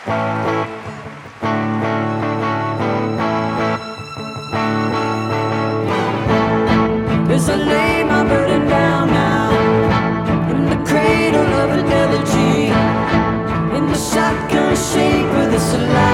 There's a lane I'm burning down now, in the cradle of an elegy, in the shotgun shape of this alive.